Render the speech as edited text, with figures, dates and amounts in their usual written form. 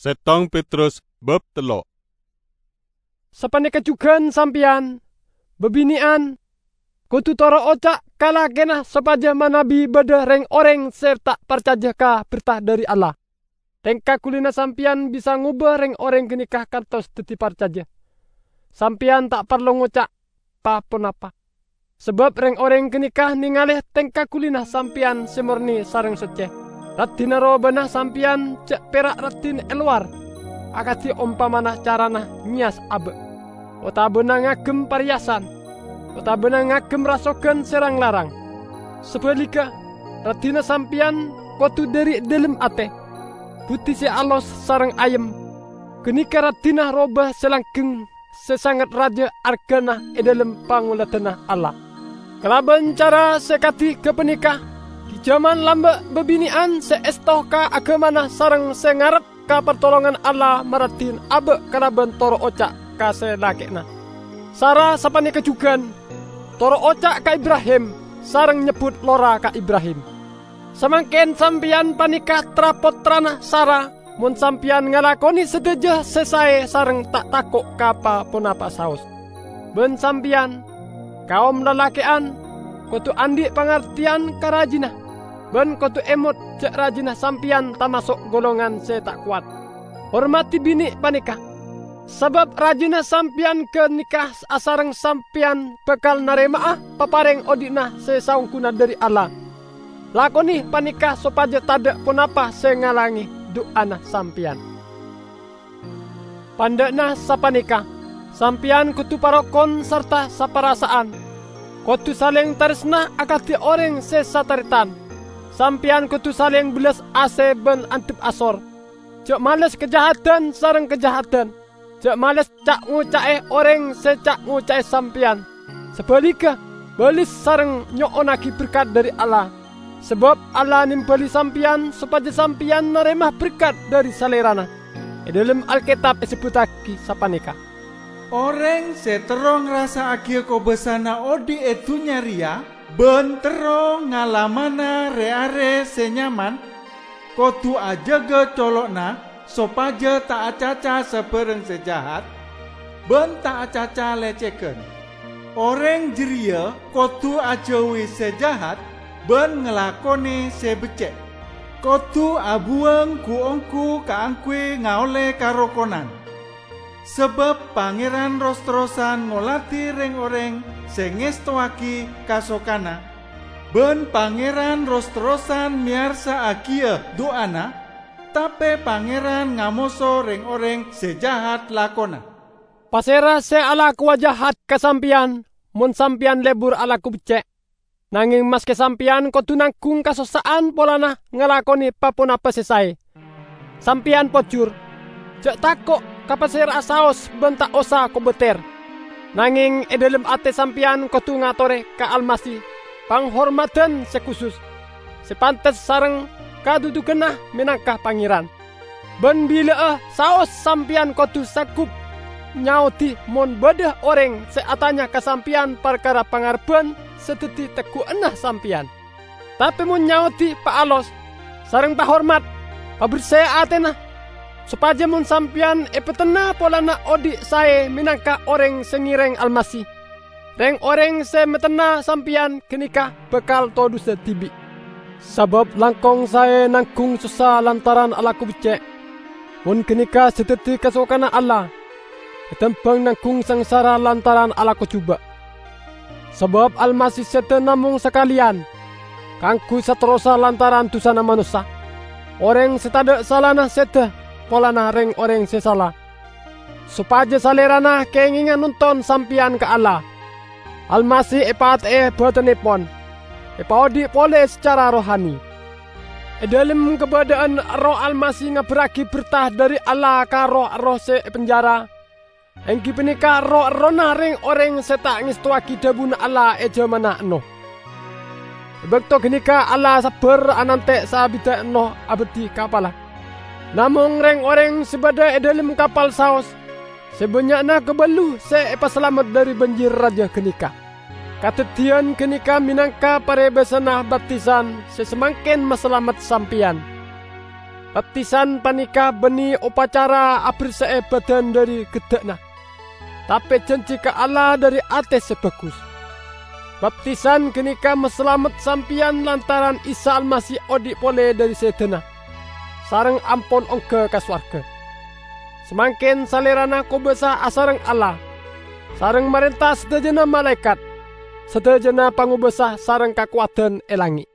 Setong Petrus bab 3. Sapanika jugan sampian bebinian kutu toro ocak kala kena sepaja manabi beda reng oreng serta percaya ka bertah dari Allah. Tengka kulina sampian bisa ngubah reng oreng kenikah kantos teti percaya. Sampian tak perlu ngocak apa. Sebab reng oreng kenikah ningalih tengka kulina sampian semurni sareng seceh. Ratina robana sampian cek perak ratin eluar. Akati umpamana carana nyas abe. Otabena ngagem pariasan. Otabena ngagem rasokan serang larang. Sebalika ratina sampian kotu dari dalam ate. Putih si alos sarang ayam. Kenika ratina robah selangkeng sesangat raja argana dalam pangulatana Allah. Kelaban cara sekati kepenikah. Di zaman lamba bebinian seestoh ka agamana sarang sengarap ka pertolongan Allah maratin abe kelaban toro ocak ka selakekna. Sara sapane kejugan toro ocak ka Ibrahim sarang nyebut lora ka Ibrahim. Samangken sampian panikah trapotrana Sara mun sampian ngalakoni sedeja sesae sareng tak takok kapa punapa saus. Ben sampian kaum lalakean kutu andi pengertian karajina. Ben kutu emut cek rajina sampian tamasuk golongan se tak kuat. Hormati bini panikah. Sebab rajina sampian ke nikah asareng sampian bakal naremaah papareng odina se saungkuna dari Allah. Lakoni panikah sopaja tada punapa se ngalangi doana sampian. Pandana sapanikah sampian kutu parokon serta saparasaan. Kutu saling tarisna akati orang se sataritan. Sampian kutu saling belas ase ben antip asor. Cak males kejahatan sareng kejahatan. Cak males cak ngucae orang se cak ngucae sampian. Sebalika balis sareng nyoonaki berkat dari Allah. Sebab Allah nimpali sampian supaya sampian naremah berkat dari salerana. Dalam Alkitab disebutaki sapanika. Orang seterong rasa agia ko besana odi etunya ria, benterong ngalamana reare senyaman, kotu aja ge colokna, sopaja tak acaca sepereng sejahat, ben tak acaca leceken. Orang jeria kotu ajawi sejahat, ben ngelakone sebecek. Kotu abuang kuongku kaangkwe ngaole karokonan. Sebab pangeran rostrosan ngolati reng-oreng sengestoaki kasokana. Ben pangeran rostrosan miarsa akia doana. Tapi pangeran ngamoso reng-oreng sejahat lakona. Pasera se ala kuwajahat kasampian. Mun sampian lebur ala kubecek. Nanging mas kesampian kotu nangkung kasosaan polana ngelakoni papunapa sesai. Sampian pocur. Jak takok kapasir asaos bentak osa ko beter. Nanging dalam ate sampian kotu ngatore ka almasi. Panghormatan sekusus. Sepantes sareng kadudukenah minangkah pangeran. Ben bila saos sampian kotu sakup. Nyauti mon bedah orang seatanya kasampian perkara pangarban seteti teku enah sampian. Tapi mun nyauti pa alos sareng pa hormat pa bersea atena supaya mun sampian epetena polana odi sae minangka orang sengireng almasi. Reng orang se metena sampian kenikah bekal todu setibi. Sebab langkong sae nangkung susah lantaran alaku becek. Mun kenikah seteti kasokana Allah. Tembang nangkung sengsara lantaran alaku cuba. Sebab almasih sete namung sekalian. Kangku seterosa lantaran tusana manusia. Orang setada salana sete polana reng orang sesala. Supaya salerana keinginan nonton sampian ke Allah. Almasih epat botenipon. Epaodi pole secara rohani. Dalam keberadaan roh almasih ngaberaki bertah dari Allah ka roh se penjara. Engki penika roh ring orang setak ngistuaki dabuna Allah jamana no. Bekto kenika Allah sabar anante sabita no abeti kapala. Namung reng orang sebada dalam kapal saos. Sebenyakna kebelu se selamat dari banjir raja kenika. Katetian kenika minangka pare besanah baptisan sesemangken maselamat sampian. Baptisan panika beni upacara abrsee badan dari gedekna. Tapi janji ke Allah dari ates sebagus. Baptisan kenika meselamet sampian lantaran Isa Almasih odik pole dari sedena. Sareng ampun ongke ka swarga. Semakin salerana kubesa asareng Allah. Sareng merintah sedajana malaikat. Sedajana pangubesa sareng kakuatan elangi.